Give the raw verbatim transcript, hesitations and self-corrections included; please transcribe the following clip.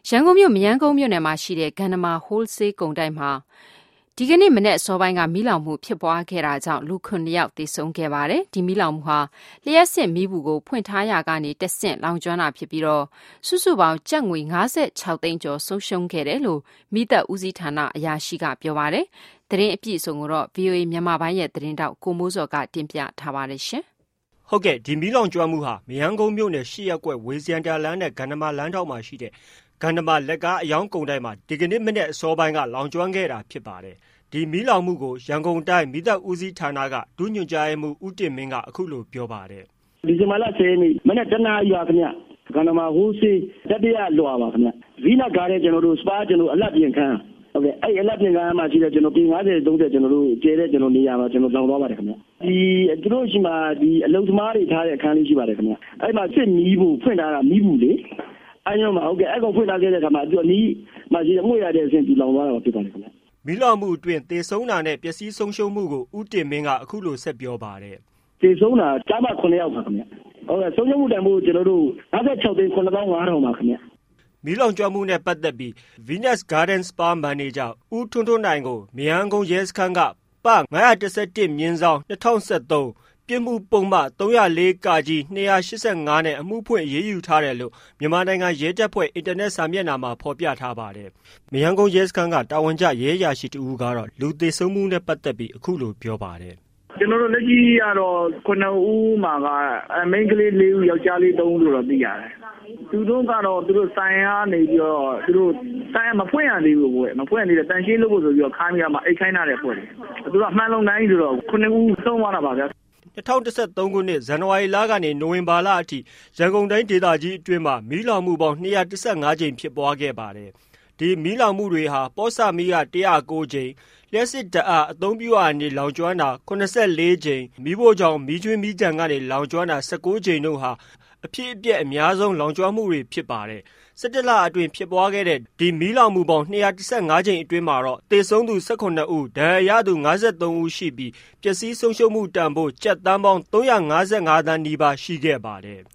ရန်ကုန်မြို့မရမ်းကုန်းမြို့နယ်မှာရှိတဲ့ဂန္ဓမာ Wholesale ကုန်တိုက်မှာဒီကနေ့မနေ့အစောပိုင်းကမီးလောင်မှုဖြစ်ပွားခဲ့တာကြောင့်လူခုနှစ်ယောက်သေဆုံးခဲ့ပါတယ်။ဒီမီးလောင်မှုဟာလျှက်စစ်မီးဘူးကိုဖွင့်ထားရာကနေတဆင့်လောင်ကျွမ်းတာဖြစ်ပြီးတော့စုစုပေါင်းကျပ်ငွေ၅၆သိန်းကျော်ဆုံးရှုံးခဲ့တယ်လို့မီးတပ်ဦးစီးဌာနအရာရှိကပြောပါတယ်။သတင်းအပြည့်အစုံကိုတော့ ဗွီအိုအေ မြန်မာပိုင်းရဲ့သတင်းတောက်ကိုမိုးစော်ကတင်ပြထားပါတယ်ရှင်။ဟုတ်ကဲ့ဒီမီးလောင်ကျွမ်းမှုဟာမရမ်းကုန်းမြို့နယ်ရှစ်ရပ်ကွက်ဝေဇန်တာလမ်းနဲ့ဂန္ဓမာလမ်းထောက်မှာရှိတဲ့ဂန္ဓမာလက်ကားအယောင်ကုန်တိုက်မှာဒီကနေ့မနေ့အစောပိုင်းကလောင်ကျွမ်းခဲ့တာဖြစ်ပါတယ်။ဒီမီးလောင်မှုကိုရန်ကုန်တိုင်းမီးတပ်ဦးစီးဌာနကဒုညွှန်ကြားရေးမှူးဦးတင်မင်းကအခုလိုပြောပါတယ်။ဒီဇင်ဘာလဆယ်ရက်နေ့မနေ့တနာရီပါခင်ဗျ။ဂန္ဓမာဟိုးစေးတတိယလွှာပါခင်ဗျ။ဗီနက်ကားတဲ့ကျွန်တော်တို့စပါကျွန်တော်အလတ်ပြင်ခန်းဟုတ်ကဲ့အဲ့အလတ်ပြင်ခန်းမှာရှိတဲ့ကျွန်တော်ပြင်၅၀ ၃၀ကျွန်တော်တို့ကျဲတဲ့ကျွန်တော်နေရာမှာကျွန်တော်လောင်သွားပါတယ်ခင်ဗျ။ဒီသူတို့ရှိမှဒီအလုံသမားတွေထားတဲ့အခန်းလေးရှိပါတယ်ခင်ဗျ။အဲ့မှာစစ်မီးဘူးဖွင့်ထားတာမီးဘူးလေ။အဲ့ညမှာဟုတ်ကဲ့အဲ့ကောင်ဖွင့်ထားခဲ့တဲ့အခါမှာသူကနီးမှရှိတဲ့ငွေရတဲ့အဆင့်ဒီလောင်သွားတာဖြစ်ပါတယ်ခင်ဗျ။မီးလောင်မှုအတွင်းသေဆုံးတာနဲ့ပျက်စီးဆုံးရှုံးမှုကိုဦးတင်မင်းကအခုလိုဆက်ပြောပါတယ်။သေဆုံးတာကျမခုနှစ်ယောက်ပါခင်ဗျ။ဟုတ်ကဲ့ဆုံးရှုံးမှုတန်ဖိုးကျွန်တော်တို့၅၆သိန်းခုနှစ်သောင်း၅ထောင်ပါခင်ဗျ။မီးလောင်ကျွမ်းမှုနဲ့ပတ်သက်ပြီး Venus Garden Spa Manager ဦးထွန်းထွန်းနိုင်ကိုမရမ်းကုန်းရဲစခန်းကပ၅၁၁မြင်းဆောင်၂၀၁၃ပြစ်မှုပုံမှ၃၀၄ကကြီး၂၈၅နဲ့အမှုဖွင့်ရေးယူထားတယ်လို့မြန်မာနိုင်ငံရဲတပ်ဖွဲ့အင်တာနက်စာမျက်နှာမှာဖော်ပြထားပါတယ်။မရမ်းကုန်းရဲစခန်းကတာဝန်ကျရဲအရာရှိတဦးကတော့လူသေဆုံးမှုနဲ့ပတ်သက်ပြီးအခုလိုပြောပါတယ်။ကျွန်တော်တို့လက်ကြီးကတော့ခုနှစ်ဦးမှာကမိန်းကလေး၄ဦးယောက်ျားလေး၃ဦးလို့တော့သိရတယ်။သူတို့ကတော့သူတို့ဆိုင်ရနေပြီးတော့သူတို့ဆိုင်ရမဖွင့်ရသေးဘူးကွယ်မဖွင့်ရသေးတဲ့တန်ရှင်းလို့ဆိုပြီးတော့ခိုင်းပြီးမှအိတ်ခိုင်းထားတဲ့ဖွဲ့တယ်။သူတို့အမှန်လုံးတိုင်းဆိုတော့ခုနှစ်ဦးဆုံးသွားတာပါဗျာ။၂၀၁၃ခုနှစ်ဇန်နဝါရီလကနေနိုဝင်ဘာလအထိရန်ကုန်တိုင်းဒေသကြီးအတွင်းမှာမီးလောင်မှုပေါင်း၂၁၅ကြိမ်ဖြစ်ပွားခဲ့ပါတယ်။ဒီမီးလောင်မှုတွေဟာပေါ့ဆမီးက၁၀၉ကြိမ်လျှက်စစ်ဓာတ်အားအသုံးပြုရာနေလောင်ကျွမ်းတာ၇၄ကြိမ်မီးဖို့ကြောင့်မီးကျွင်းမီးကြံကနေလောင်ကျွမ်းတာ၁၉ကြိမ်တို့ဟာအဖြစ်အပျက်အများဆုံးလောင်ကျွမ်းမှုတွေဖြစ်ပါတယ်။၁၁လအတွင်းဖြစ်ပွားခဲ့တဲ့ဒီမီးလောင်မှုပေါင်း၂၁၅ကြိမ်အတွင်းမှာတော့သေဆုံးသူ၁၈ဦးဒဏ်ရာရသူ၅၃ဦးရှိပြီးပျက်စီးဆုံးရှုံးမှုတန်ဖိုးကျပ်သန်းပေါင်း၃၅၅သန်းနီးပါးရှိခဲ့ပါတယ်။